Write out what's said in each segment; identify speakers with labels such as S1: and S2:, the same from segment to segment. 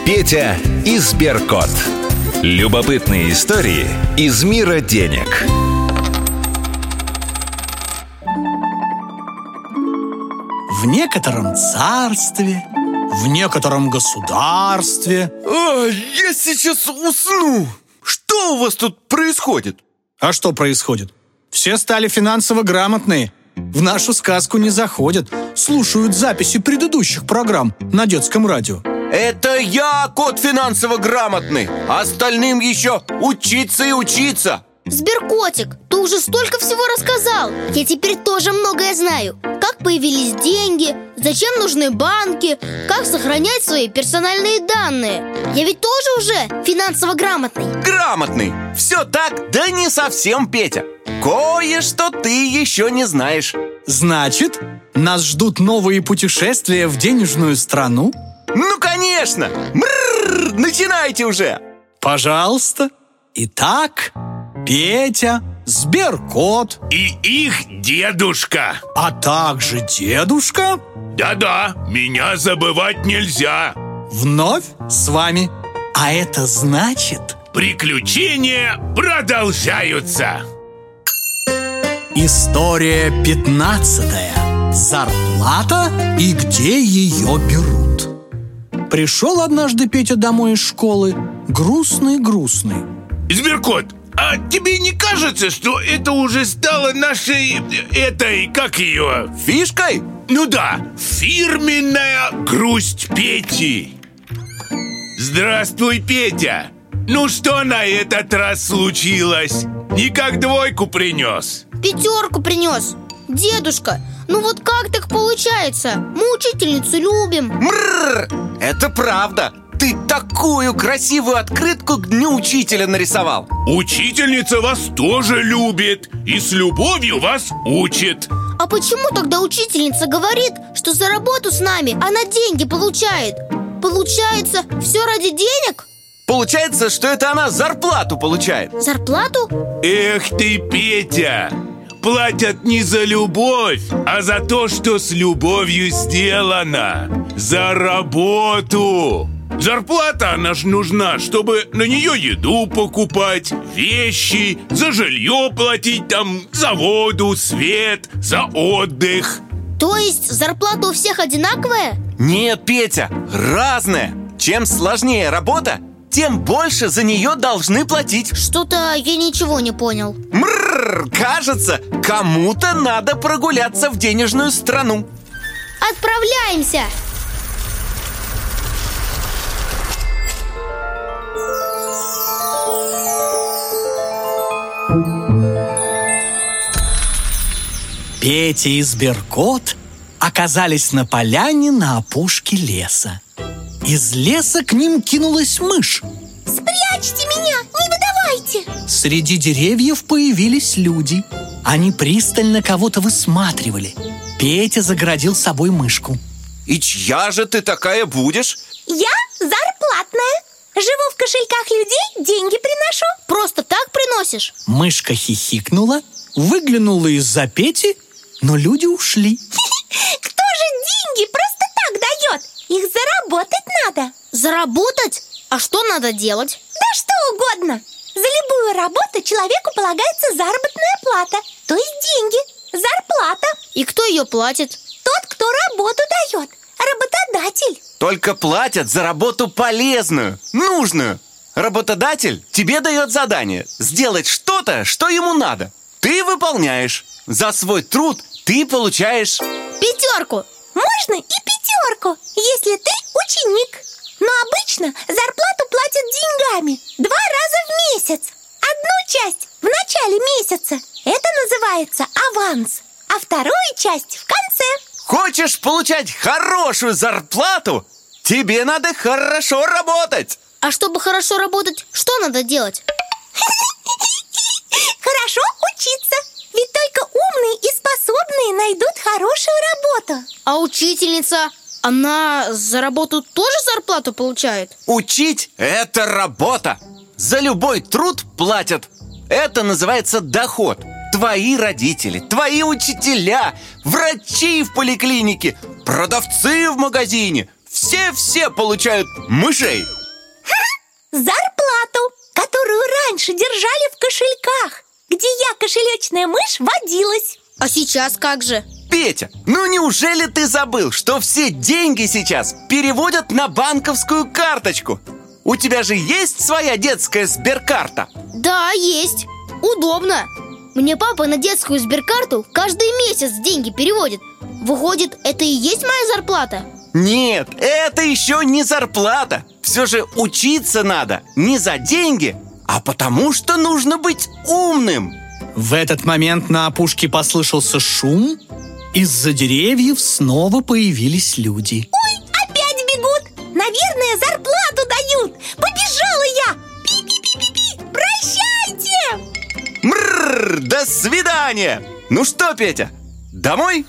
S1: Петя и Сберкот. Любопытные истории из мира денег.
S2: В некотором царстве, в некотором государстве.
S3: Я сейчас усну. Что у вас тут происходит?
S2: А что происходит? Все стали финансово грамотные. В нашу сказку не заходят. Слушают записи предыдущих программ на детском радио.
S3: Это я, кот финансово грамотный. Остальным еще учиться и учиться.
S4: Сберкотик, ты уже столько всего рассказал. Я теперь тоже многое знаю. Как появились деньги, зачем нужны банки, как сохранять свои персональные данные. Я ведь тоже уже финансово грамотный.
S3: Грамотный. Все так, да не совсем, Петя. Кое-что ты еще не знаешь.
S2: Значит, нас ждут новые путешествия в денежную страну?
S3: Ну, конечно! Мрррр, начинайте уже!
S2: Пожалуйста. Итак, Петя, Сберкот
S5: и их дедушка.
S2: а также дедушка
S5: Да-да, меня забывать нельзя.
S2: вновь с вами. А это значит...
S5: Приключения продолжаются.
S2: История 15. Зарплата и где ее берут. Пришел однажды Петя домой из школы, грустный.
S5: Сберкот, а тебе не кажется, что это уже стало нашей, как ее?
S3: Фишкой?
S5: Ну да, фирменная грусть Пети. Здравствуй, Петя. Ну что на этот раз случилось? Никак двойку принес.
S4: 5 принес. Дедушка, ну вот как так получается? Мы учительницу любим.
S3: Мрррр, это правда. Ты такую красивую открытку к Дню Учителя нарисовал.
S5: Учительница вас тоже любит и с любовью вас учит.
S4: А почему тогда учительница говорит, что за работу с нами она деньги получает? Получается, все ради денег?
S3: Получается, что это она зарплату получает.
S4: Зарплату?
S5: Эх ты, Петя! Платят не за любовь, а за то, что с любовью сделано. За работу. Зарплата, она ж нужна, чтобы на нее еду покупать, вещи, за жилье платить там, за воду, свет, за отдых.
S4: То есть зарплата у всех одинаковая?
S3: Нет, Петя, разная. Чем сложнее работа, тем больше за нее должны платить.
S4: Что-то я ничего не понял.
S3: Мрррр, кажется, кому-то надо прогуляться в денежную страну.
S4: Отправляемся!
S2: Петя и Сберкот оказались на поляне на опушке леса. Из леса к ним кинулась мышь.
S4: Спрячьте меня, не выдавайте!
S2: Среди деревьев появились люди. Они пристально кого-то высматривали. Петя загородил собой мышку.
S3: И чья же ты такая будешь?
S6: Я зарплатная. Живу в кошельках людей, деньги приношу.
S4: Просто так приносишь?
S2: Мышка хихикнула, выглянула из-за Пети, но люди ушли.
S6: Кто же деньги просто так дает? Их заработать надо.
S4: Заработать? А что надо делать?
S6: Да что угодно. За любую работу человеку полагается заработная плата, то есть деньги, зарплата.
S4: И кто ее платит?
S6: Тот, кто работу дает, работодатель.
S3: Только платят за работу полезную, нужную. Работодатель тебе дает задание сделать что-то, что ему надо. Ты выполняешь. За свой труд ты получаешь
S4: 5.
S6: Можно и 5, если ты ученик. Но обычно зарплату платят деньгами 2 раза в месяц. Одну часть в начале месяца, это называется аванс, а вторую часть в конце.
S3: Хочешь получать хорошую зарплату? Тебе надо хорошо работать.
S4: А чтобы хорошо работать, что надо делать?
S6: Хорошо учиться. Ведь только умные и способные найдут хорошую работу.
S4: А учительница, она за работу тоже зарплату получает?
S3: Учить – это работа. За любой труд платят. Это называется доход. Твои родители, твои учителя, врачи в поликлинике, продавцы в магазине – все получают мышей.
S6: Зарплату, которую раньше держали в кошельках, где я, кошелечная мышь, водилась.
S4: А сейчас как же?
S3: Петя, ну неужели ты забыл, что все деньги сейчас переводят на банковскую карточку? У тебя же есть своя детская Сберкарта?
S4: Да, есть. Удобно. Мне папа на детскую Сберкарту каждый месяц деньги переводит. Выходит, это и есть моя зарплата?
S3: Нет, это еще не зарплата. Все же учиться надо не за деньги, а потому что нужно быть умным.
S2: В этот момент на опушке послышался шум. Из-за деревьев снова появились люди.
S6: Ой, опять бегут. Наверное, зарплату дают. Побежала я. Пи-пи-пи-пи-пи. Прощайте.
S3: Мрррр, до свидания. Ну что, Петя, домой?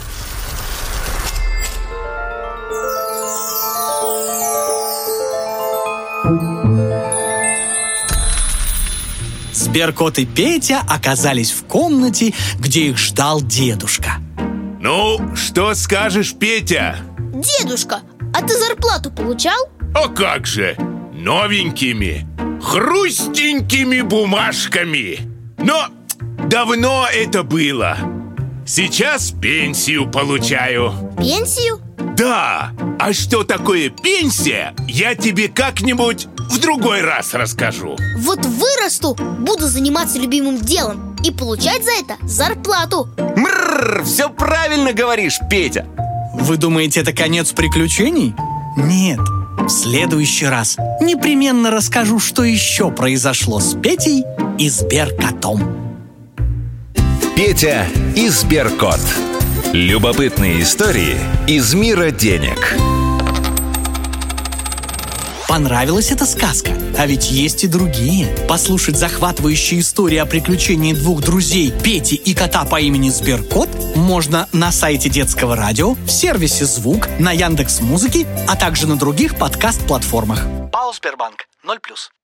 S2: Сберкот и Петя оказались в комнате, где их ждал дедушка.
S5: Ну, что скажешь, Петя?
S4: Дедушка, а ты зарплату получал?
S5: А как же? Новенькими, хрустенькими бумажками. Но давно это было. Сейчас пенсию получаю.
S4: Пенсию?
S5: Да, а что такое пенсия, я тебе как-нибудь в другой раз расскажу.
S4: Вот вырасту, буду заниматься любимым делом и получать за это зарплату.
S3: Мрррр, все правильно говоришь, Петя.
S2: Вы думаете, это конец приключений? Нет, в следующий раз непременно расскажу, что еще произошло с Петей и Сберкотом.
S1: Петя и Сберкот. Любопытные истории из мира денег.
S2: Понравилась эта сказка? А ведь есть и другие. Послушать захватывающие истории о приключении двух друзей Пети и кота по имени Сберкот можно на сайте Детского радио, в сервисе «Звук», на Яндекс.Музыке, а также на других подкаст-платформах. ПАО «Сбербанк» 0+.